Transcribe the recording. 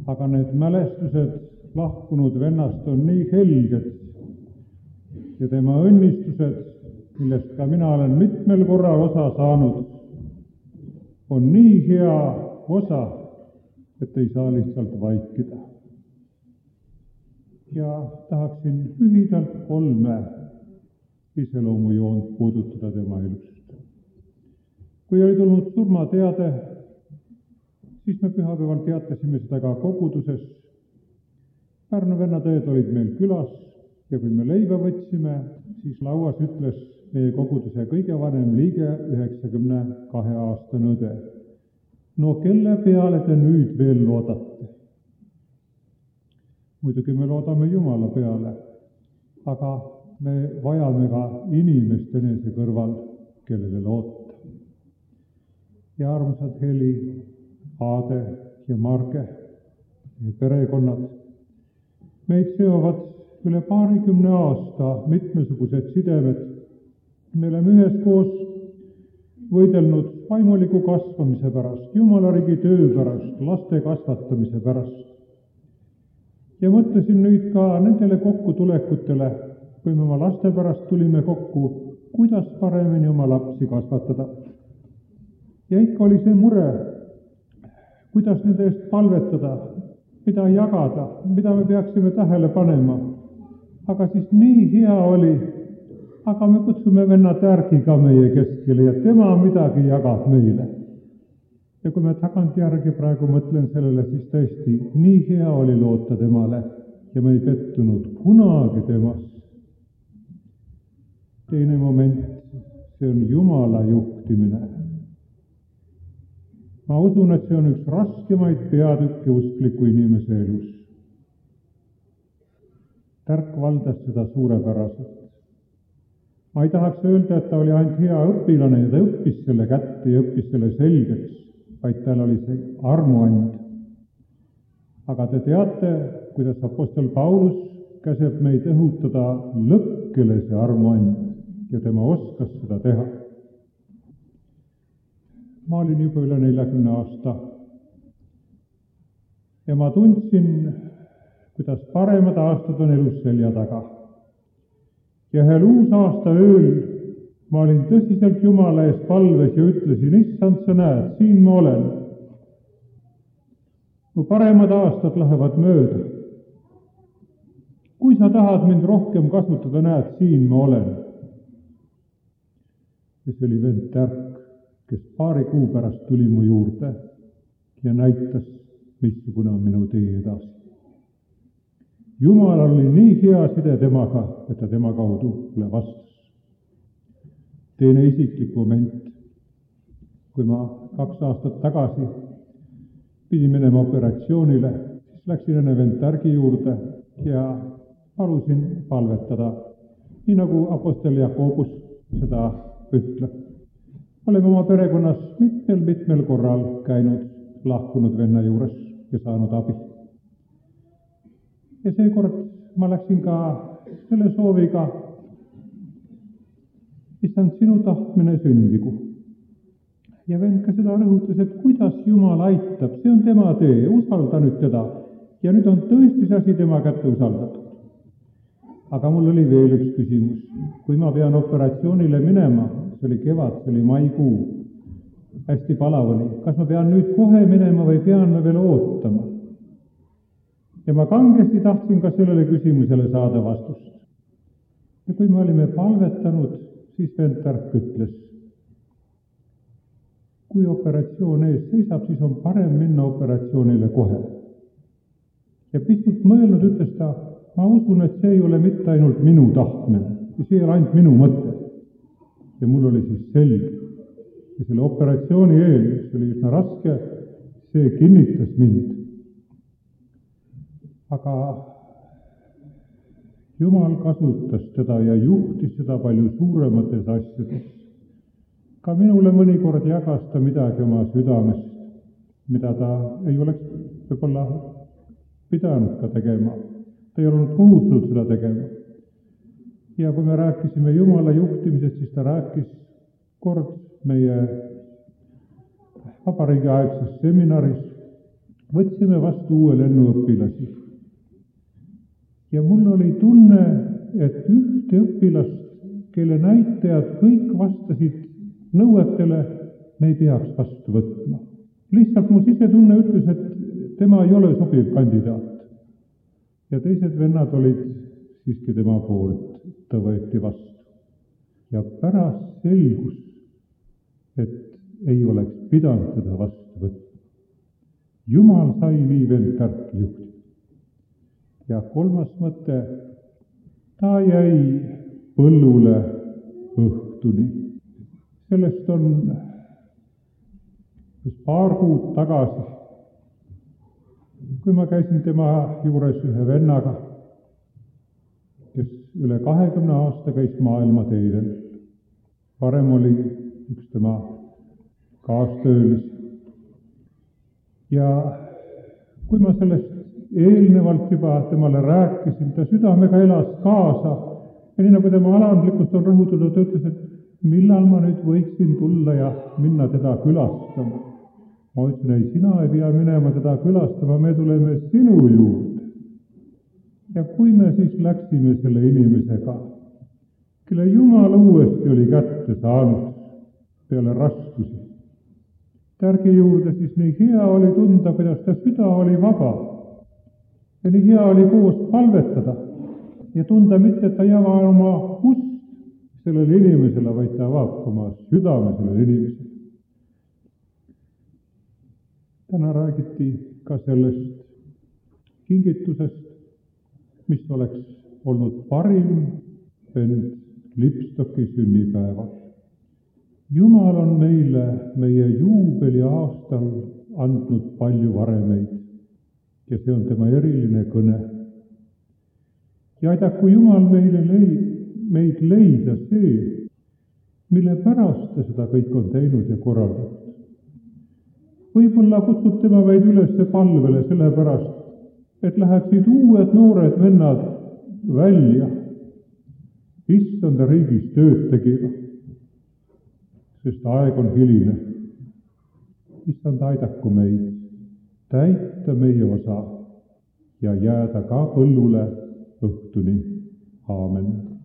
aga need mälestused lahkunud vennast on nii helged ja tema õnnistused, millest ka mina olen mitmel korral osa saanud, on nii hea osa, et ei saa lihtsalt vaikida. Ja tahaksin lühidalt 3 iseloomujoont puudutada tema elust. Kui oli tulnud surmateade, siis me pühapäeval teatasime seda ka koguduses. Pärnu vennatööd olid meil külas ja kui me leiba võtsime, siis lauas ütles meie koguduse kõige vanem liige, 92-aastane õde. No kelle peale te nüüd veel loodate? Muidugi me loodame Jumala peale, aga me vajame ka inimest enese kõrval, kellele loota. Ja armsad Heli, Aade ja Marge, perekonnad, meid seovad üle 20 aasta mitmesugused sidemed. Me oleme üheskoos võidelnud vaimuliku kasvamise pärast, Jumalariigi töö pärast, laste kasvatamise pärast. Ja mõtlesin nüüd ka nendele kokkutulekutele, kui me oma laste pärast tulime kokku, kuidas paremini oma lapsi kasvatada. Ja ikka oli see mure, kuidas nende eest palvetada, mida jagada, mida me peaksime tähele panema. Aga siis nii hea oli, aga me kutsume venna Tärgi ka meie keskele ja tema midagi jagab meile. Ja kui me tagantjärgi praegu mõtlen sellele, siis tõesti nii hea oli loota temale ja me ei pettunud kunagi temas. Teine moment, see on Jumala juhtimine. Ma usun, et see on üks raskemaid peatükke uskliku inimese elus. Tärk valdas seda suurepäraselt. Ma ei tahaks öelda, et ta oli ainult hea õpilane ja ta õppis selle kätte ja õppis selle selgeks, vaid tal oli see armuand. Aga te teate, kuidas apostel Paulus käseb meid õhutada lõkkele see armuand ja tema oskas seda teha. Ma olin juba üle 40 aasta ja ma tundsin, kuidas paremad aastad on elus selja taga. Ja ühel uusaasta ööl ma olin tõsiselt Jumala ees palves ja ütlesin, issand, sa näed, siin ma olen. Mu paremad aastad lähevad mööda. Kui sa tahad mind rohkem kasutada, näed, siin ma olen. Ja see oli vend Tärk, kes paari kuu pärast tuli mu juurde ja näitas, missugune on minu tee edasi. Jumal oli nii hea side temaga, et ta tema kaudu mulle vastas. Teine isiklik moment, kui ma 2 aastat tagasi pidin minema operatsioonile, siis läksin enne vend Tärgi juurde ja palusin palvetada, nii nagu apostel Jakobus seda ütleb. Oleme oma perekonnas mitmel korral käinud lahkunud venna juures ja saanud abi. Ja seekord ma läksin ka selle sooviga, issand, sinu tahtmine sündigu. Ja vend ka seda rõhutas, et kuidas Jumal aitab, see on tema tee, usalda nüüd teda. Ja nüüd on tõesti see asi tema kätte usaldatud. Aga mul oli veel üks küsimus. Kui ma pean operatsioonile minema, see oli kevad, see oli maikuu, hästi palav oli. Kas ma pean nüüd kohe minema või pean ma veel ootama? Ja ma kangesti tahtsin ka sellele küsimusele saada vastust. Ja kui me olime palvetanud, siis vend Tärk ütles, kui operatsioon ees seisab, siis on parem minna operatsioonile kohe. Ja pisut mõelnud ütles ta, ma usun, et see ei ole mitte ainult minu tahtmine, ja see ei ole ainult minu mõte. Ja mul oli siis selge. Ja selle operatsiooni eel, see oli üsna raske, see kinnitas mind. Aga Jumal kasutas teda ja juhtis seda palju suuremates asjades. Ka minule mõnikord jagas ta midagi oma südamest, mida ta ei oleks võib-olla pidanud ka tegema. Ta ei olnud kohustatud seda tegema. Ja kui me rääkisime Jumala juhtimisest, siis ta rääkis kord meie vabariigi aegses seminaris, võtsime vastu uue lennu õpilasi. Ja mul oli tunne, et ühte õpilast, kelle näitajad kõik vastasid nõuetele, me ei peaks vastu võtma. Lihtsalt mu sisetunne ütles, et tema ei ole sobiv kandidaat. Ja teised vennad olid siiski tema poolt, ta võeti vastu. Ja pärast selgus, et ei oleks pidanud teda vastu võtma. Jumal sai nii veel tarki juhtida. Ja kolmas mõte, ta jäi põllule õhtuni. Sellest on paar kuud tagasi, kui ma käisin tema juures ühe vennaga, kes üle 20 aasta käis maailmateedel. Varem oli üks tema kaastöölis. Ja kui ma sellest eelnevalt juba temale rääkisin, ta südamega elas kaasa. Ja nii nagu tema alandlikkust on rõhutatud, ta ütles, et millal ma nüüd võiksin tulla ja minna teda külastama. Ma ütlesin, ei, sina ei pea minema teda külastama, me tuleme sinu juurde. Ja kui me siis läksime selle inimesega, kelle Jumal uuesti oli kätte saanud peale raskusi, tärgi juurde, siis nii hea oli tunda, kuidas ta süda oli vaba. Ja nii hea oli koos palvetada ja tunda mitte, et ta java oma ust sellele inimesele, vaid ta avab oma südame sellele inimesele. Täna räägiti ka sellest kingitusest, mis oleks olnud parim vend Lipstocki sünnipäeval. Jumal on meile meie juubeli aastal andnud palju varemeid ja see on tema eriline kõne. Ja aidaku Jumal meid leida see, mille pärast ta seda kõik on teinud ja korraldatud. Võib-olla kutsub tema meid üles palvele sellepärast, et läheksid uued noored vennad välja issanda riigis tööd tegema, sest aeg on hiline. Issand, aidaku meid täita meie osa ja jääda ka põllule õhtuni. Aamen.